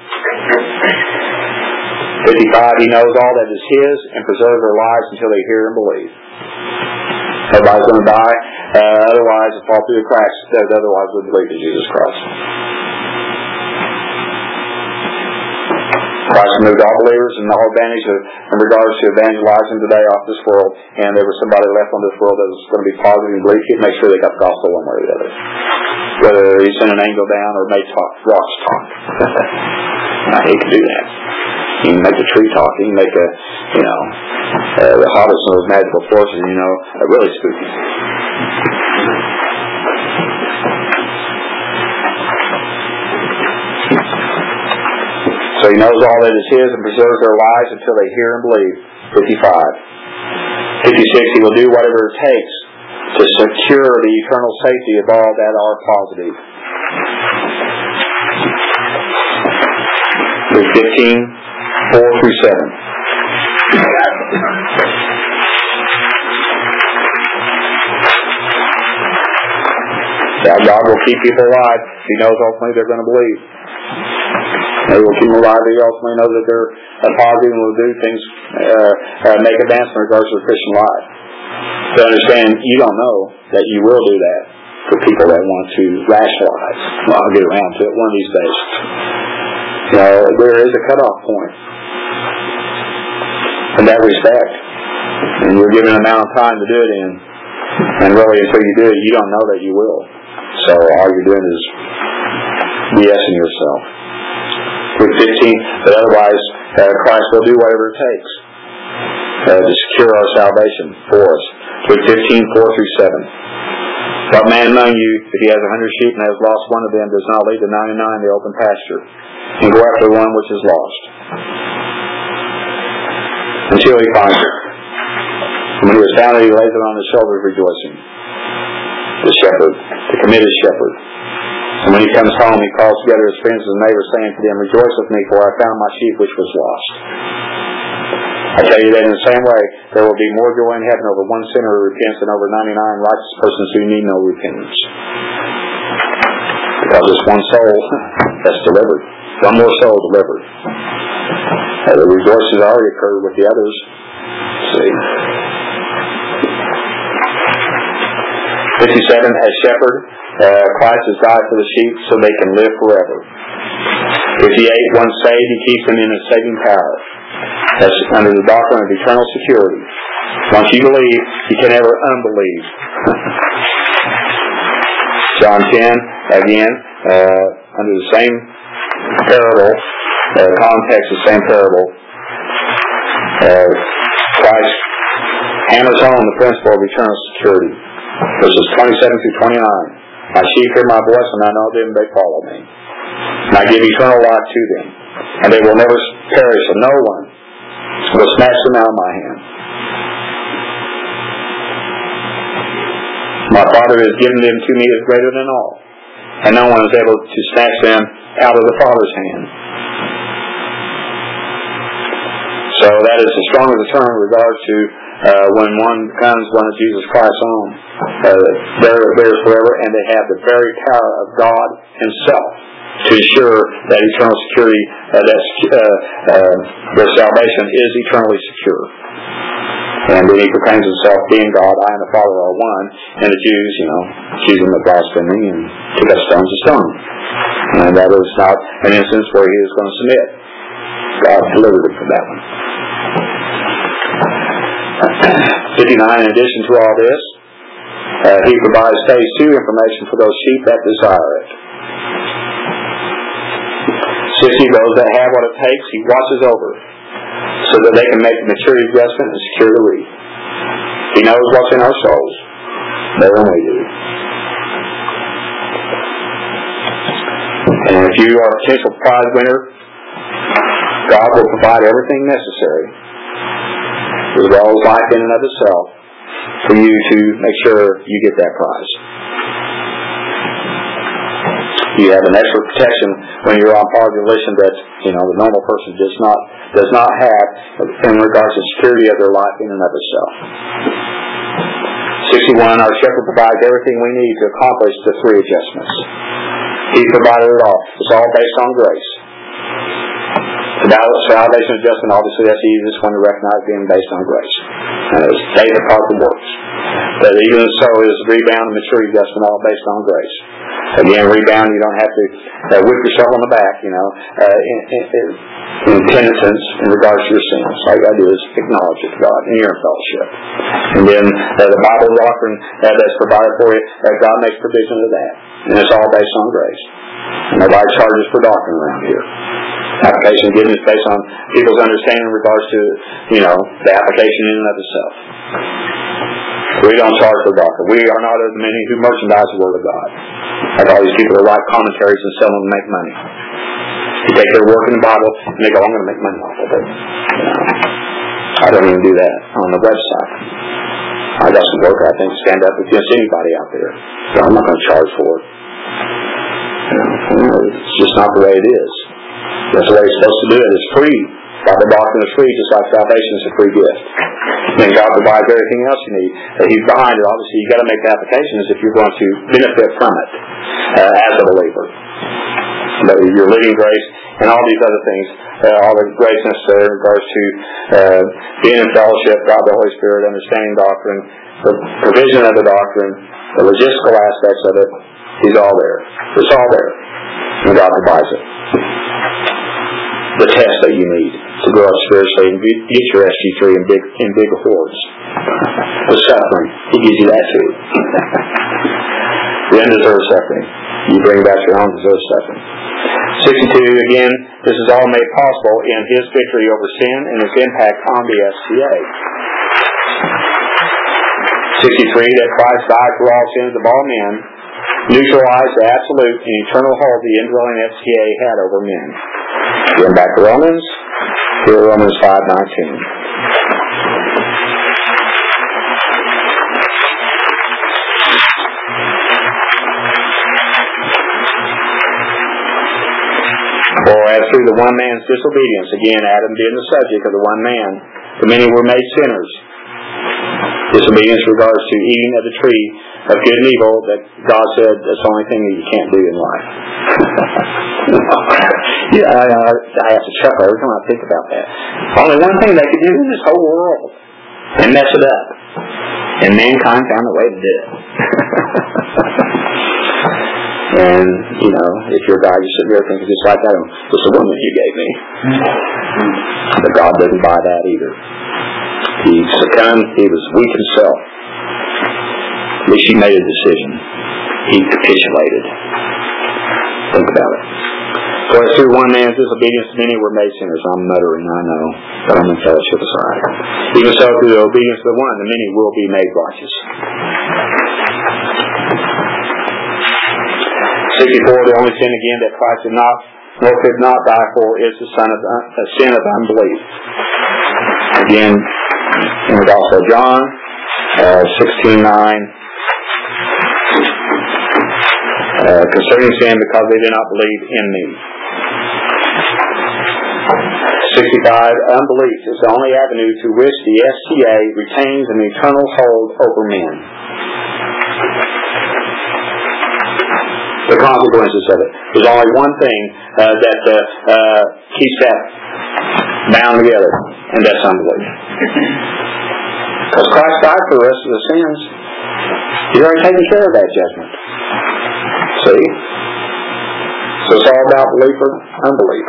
fifty-five, He knows all that is His and preserves their lives until they hear and believe. Everybody's going to die, uh, otherwise will fall through the cracks, otherwise would believe in Jesus Christ. Christ moved all believers and the whole advantage of, in regards to evangelizing today off this world, and there was somebody left on this world that was going to be positive and believe, he'd make sure they got the gospel one way or the other. Whether He sent an angel down or made talk, rocks talk. I hate to do that. He can make the tree talk. He can make a, you know, uh, the hobbits and those magical forces, you know, are really spooky. So He knows all that is His and preserves their lives until they hear and believe. fifty-five. fifty-six, He will do whatever it takes to secure the eternal safety of all that are positive. Luke fifteen, four through seven. Yeah, God will keep people alive. He knows ultimately they're going to believe. He will keep them alive. He ultimately knows that they're positive and will do things, uh, uh, make advancement in regards to the Christian life. To understand, you don't know that you will do that for people that want to rationalize. Well, I'll get around to it one of these days. You know, there is a cutoff point in that respect. And you're given an amount of time to do it in. And really, until you do it, you don't know that you will. So all you're doing is BSing yourself. Luke fifteen, but otherwise, uh, Christ will do whatever it takes uh, to secure our salvation for us. Luke fifteen, four through seven. What man among you, if he has a hundred sheep and has lost one of them, does not leave the ninety-nine in the open pasture, and go after the one which is lost, until he finds it? And when he has found it, he lays it on his shoulders, rejoicing. The shepherd, the committed shepherd. And when he comes home, he calls together his friends and neighbors, saying to them, "Rejoice with me, for I found my sheep which was lost." I tell you that in the same way, there will be more joy in heaven over one sinner who repents than over ninety-nine righteous persons who need no repentance. Because it's one soul that's delivered. One more soul delivered. Uh, the rejoicing has already occurred with the others. See? fifty-seven, as shepherd, uh, Christ has died for the sheep so they can live forever. fifty-eight, once saved, He keeps them in His saving power. That's under the doctrine of eternal security. Once you believe, you can never unbelieve. John ten, again, uh, under the same parable, uh, context of the same parable, uh, Christ hammers home the principle of eternal security. Verses twenty-seven through twenty-nine. My sheep hear my voice, and I know them, they follow me. And I give eternal life to them, and they will never perish, and no one will snatch them out of my hand. My Father has given them to me is greater than all, and no one is able to snatch them out of the Father's hand. So that is as strong as a term in regards to uh, when one becomes one of Jesus Christ's own. Uh, they're theirs forever, and they have the very power of God Himself to ensure that eternal security, uh, that uh, uh, their salvation is eternally secure. And then He proclaims Himself being God, I and the Father are one. And the Jews, you know, accuse Him of blasphemy and took up stones to stone Him. And that is not an instance where He is going to submit. God delivered Him from that one. fifty-nine, in addition to all this, uh, He provides phase two information for those sheep that desire it. sixty, those that have what it takes, He watches over so that they can make the maturity adjustment and secure the reap. He knows what's in our souls better than we do. And if you are a potential prize winner, God will provide everything necessary, as well as life in and of itself, for you to make sure you get that prize. You have an extra protection when you're on population that, you know, the normal person does not does not have in regards to security of their life in and of itself. sixty-one, our shepherd provides everything we need to accomplish the three adjustments. He provided it all. It's all based on grace. The salvation adjustment, obviously, that's the easiest one to recognize, being based on grace. And it's faith apart from works. But even so is rebound and maturity adjustment all based on grace. Again, rebound, you don't have to uh, whip yourself on the back, you know, uh, in, in, in penitence in regards to your sins. All you got to do is acknowledge it to God, and you're in fellowship. And then uh, the Bible doctrine uh, that's provided for you, uh, God makes provision of that. And it's all based on grace. And nobody charges for doctrine around here. Application given is based on people's understanding in regards to, you know, the application in and of itself. We don't charge for doctrine. We are not of the many who merchandise the Word of God. Like all these people that write commentaries and sell them to make money. You take their work in the Bible and they go, I'm going to make money off of it. You know, I don't even do that on the website. I got some work I think stand up against anybody out there. So I'm not going to charge for it. You know, it's just not the way it is. That's the way it's supposed to do it. It's free. Bible doctrine is free, just like salvation is a free gift. And God provides everything else you need. Uh, he's behind it. Obviously, you've got to make the applications if you're going to benefit from it uh, as a believer. But your living grace and all these other things, uh, all the grace necessary in regards to uh, being in fellowship, God the Holy Spirit, understanding doctrine, the provision of the doctrine, the logistical aspects of it, He's all there. It's all there. And God provides it. The test that you need to grow up spiritually and get your S G three in big in big hordes. The suffering, He gives you that too. The undeserved suffering. You bring back your own deserved suffering. sixty-two, again, this is all made possible in His victory over sin and His impact on the S T A. sixty-three, that Christ died for all sins of all men, neutralized the absolute and eternal hold the indwelling S T A had over men. Going back to Romans, here Romans five nineteen. For as through the one man's disobedience, again Adam being the subject of the one man, the many were made sinners. Disobedience regards to eating of the tree of good and evil that God said that's the only thing that you can't do in life. yeah, I, I, I have to chuckle every time I think about that. Only one thing they could do in this whole world and mess it up. And mankind found a way to do it. And, you know, if you're a guy, you sit there thinking just like that, it's the woman you gave me. But God doesn't buy that either. He succumbed, he was weak himself. At least he made a decision. He capitulated. Think about it. For as through one man's disobedience many were made sinners. I'm muttering, I know, but I'm in fellowship, it's all right. Even so, through the obedience of the one, the many will be made righteous. sixty-four, the only sin again that Christ did not, nor could not die for, is the son of uh, sin of unbelief. Again, in the Gospel of John, uh, sixteen nine, uh, concerning sin because they did not believe in me. sixty-five. Unbelief is the only avenue through which the S T A retains an eternal hold over men. The consequences of it. There's only one thing uh, that uh, uh, keeps that bound together, and that's unbelief. Because Christ died for the rest of the sins. He's already taken care of that judgment. See? So it's all about belief or unbelief.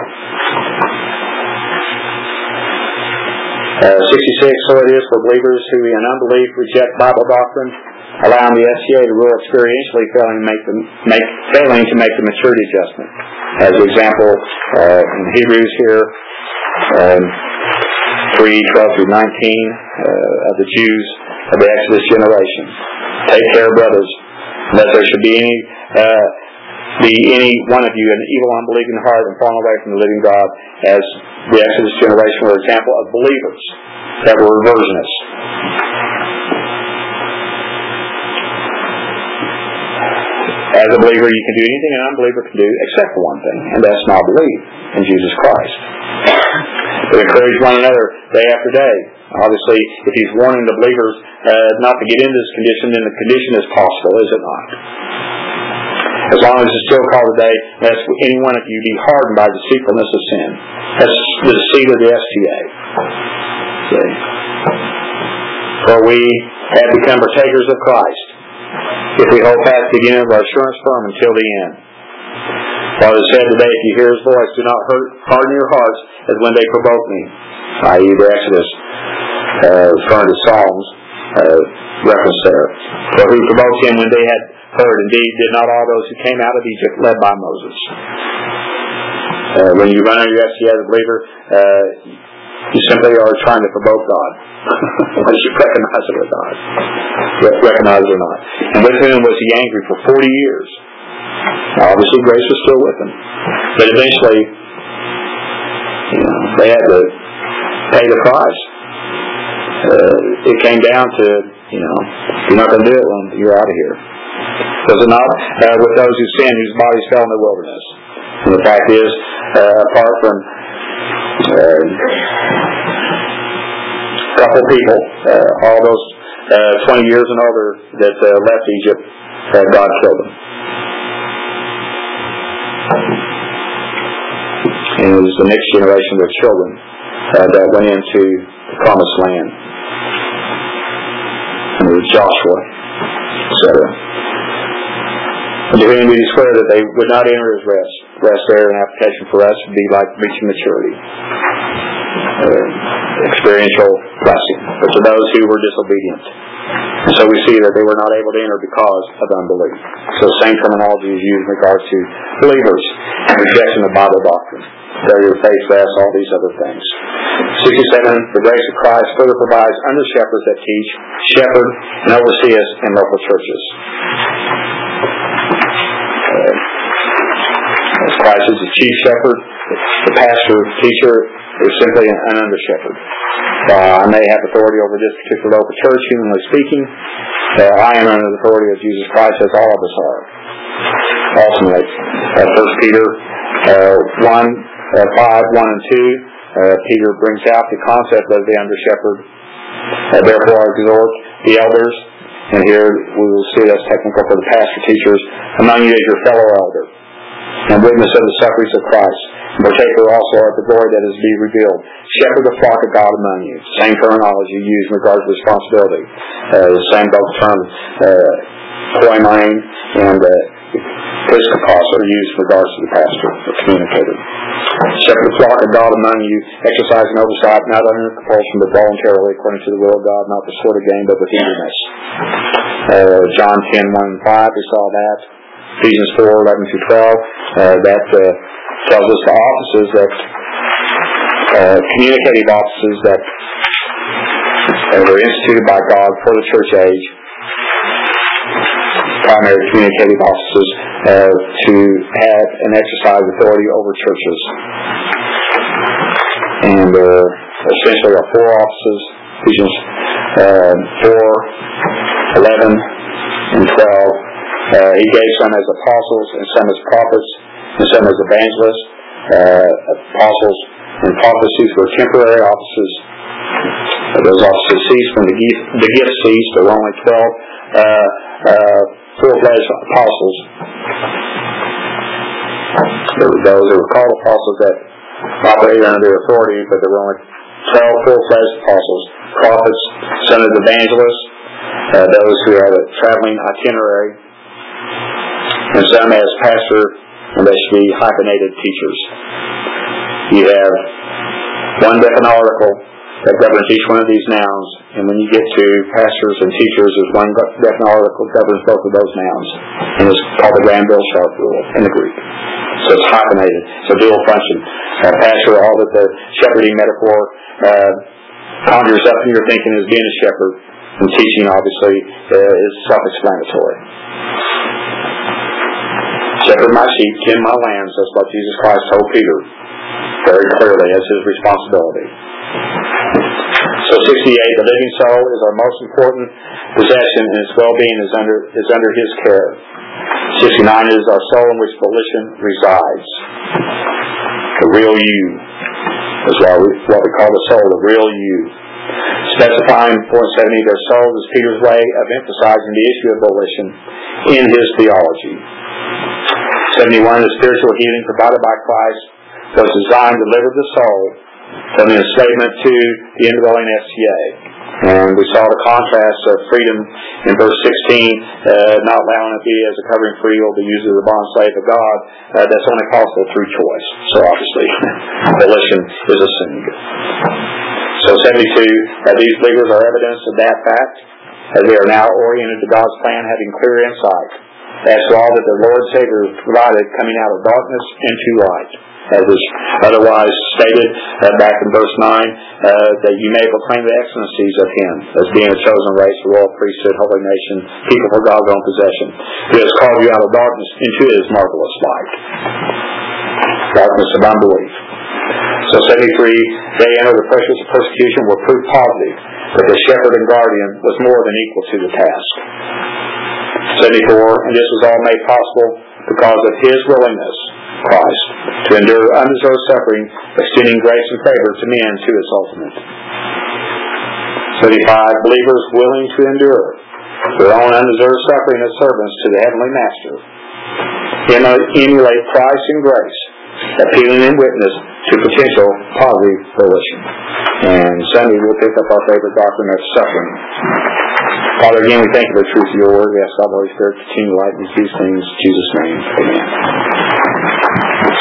Uh, sixty-six, so it is for believers who in unbelief reject Bible doctrine, allowing the S C A to rule experientially, failing to make the, make, failing to make the maturity adjustment. As an example, uh, in Hebrews here, um, three, twelve through nineteen, uh, of the Jews of the Exodus generation. Take care, brothers, lest there should be any uh, be any one of you an evil, unbelieving heart and falling away from the living God, as the Exodus generation were an example of believers that were reversionists. As a believer, you can do anything an unbeliever can do except for one thing, and that's not believe in Jesus Christ. We encourage one another day after day. Obviously, if he's warning the believers uh, not to get into this condition, then the condition is possible, is it not? As long as it's still called today, lest any one of you be hardened by the deceitfulness of sin. That's the deceit of the S T A. See? For we have become partakers of Christ, if we hold fast the beginning of our assurance firm until the end. Father said today, if you hear his voice, do not hurt, harden your hearts as when they provoke me. that is the Exodus, uh, referring to Psalms, uh, reference there. For who provoked him when they had heard? Indeed, did not all those who came out of Egypt led by Moses. Uh, when you run on your S T A as a believer, uh, you simply are trying to provoke God. Once you recognize it or not. Recognize it or not. And with whom was he angry for forty years? Now, obviously, grace was still with him. But eventually, you know, they had to pay the price. Uh, it came down to, you know, if you're not going to do it, well, you're out of here. Was it not? Uh, with those who sinned, whose bodies fell in the wilderness. And the fact is, uh, apart from uh, a couple people, uh, all those uh, twenty years and older that uh, left Egypt, uh, God killed them. And it was the next generation of their children uh, that went into the promised land. And it was Joshua, et cetera. And to whom we declare that they would not enter his rest. Rest there, an application for us would be like reaching maturity. Uh, experiential blessing. But to those who were disobedient. And so we see that they were not able to enter because of unbelief. So the same terminology is used in regards to believers and rejection of Bible doctrine. Failure of faith, fast, all these other things. sixty-seven, the grace of Christ further provides under shepherds that teach, shepherd, and oversee us in local churches. Uh, as Christ is the chief shepherd, the pastor, teacher, is simply an under shepherd. Uh, I may have authority over this particular local church, humanly speaking. Uh, I am under the authority of Jesus Christ, as all of us are. Ultimately, uh, First Peter uh, one, uh, five, one and two, uh, Peter brings out the concept of the under shepherd. Uh, therefore, I exhort the elders, and here we will see that's technical for the pastor teachers, among you as your fellow elder, and witness of the sufferings of Christ, and partaker also of the glory that is to be revealed. Shepherd the flock of God among you. Same terminology used in regards to responsibility. Uh, the same both terms, uh, koimain and uh, episkopos are used in regards to the pastor, the communicator. Shepherd the flock of God among you, exercising oversight, not under compulsion, but voluntarily, according to the will of God, not for sort of gain, but with eagerness. Uh, John ten, one and five, we saw that. Ephesians four, eleven through twelve, uh, that uh, tells us the offices that, uh, communicative offices that uh, were instituted by God for the church age, primary communicative offices, uh, to have and exercise authority over churches. And uh, essentially are four offices, Ephesians uh, four, eleven, and twelve. Uh, he gave some as apostles, and some as prophets, and some as evangelists. Uh, apostles and prophecies were temporary offices. Those offices ceased when the gift, the gift ceased. There were only twelve uh, uh, full-fledged apostles. There were those that were called apostles that operated under their authority, but there were only twelve full-fledged apostles, prophets, sons of evangelists, uh, those who had a traveling itinerary, and some as pastor, and they should be hyphenated teachers. You have one definite article that governs each one of these nouns, and when you get to pastors and teachers, there's one definite article that governs both of those nouns, and it's called the Granville-Sharp rule in the Greek. So it's hyphenated. It's a dual function. Uh, pastor, all that the shepherding metaphor uh, conjures up in your thinking as being a shepherd, and teaching, obviously, uh, is self-explanatory. Shepherd my sheep, tend my lambs. That's what Jesus Christ told Peter very clearly as his responsibility. So sixty-eight, the living soul is our most important possession, and its well-being is under is under his care. sixty-nine is our soul in which volition resides. The real you is what we, what we call the soul, the real you. Specifying point seventy, their soul is Peter's way of emphasizing the issue of volition in his theology. seventy-one, the spiritual healing provided by Christ was designed to deliver the soul from the enslavement to the indwelling S T A. And we saw the contrast of freedom in verse sixteen, uh, not allowing it to be as a covering for evil, but used as a bond slave of God. Uh, that's only possible through choice. So obviously, volition is assumed. So seventy-two, uh, these believers are evidence of that fact, as they are now oriented to God's plan, having clear insight as to all that the Lord and Savior has provided, coming out of darkness into light. As is otherwise stated uh, back in verse nine, uh, that you may proclaim the excellencies of Him as being a chosen race, a royal priesthood, holy nation, people for God's own possession, who has called you out of darkness into His marvelous light. Darkness of unbelief. So seventy-three, they enter the pressures of persecution were proof positive that the shepherd and guardian was more than equal to the task. seventy-four, and this was all made possible because of His willingness, Christ, to endure undeserved suffering, extending grace and favor to men to its ultimate. seventy-five, believers willing to endure their own undeserved suffering as servants to the Heavenly Master emulate Christ in grace, appealing in witness to potential positive volition. And Sunday we'll pick up our favorite doctrine of suffering. Father, again, we thank you for the truth of your word. We ask God, Holy Spirit, to continue to lighten these things. In Jesus' name, amen.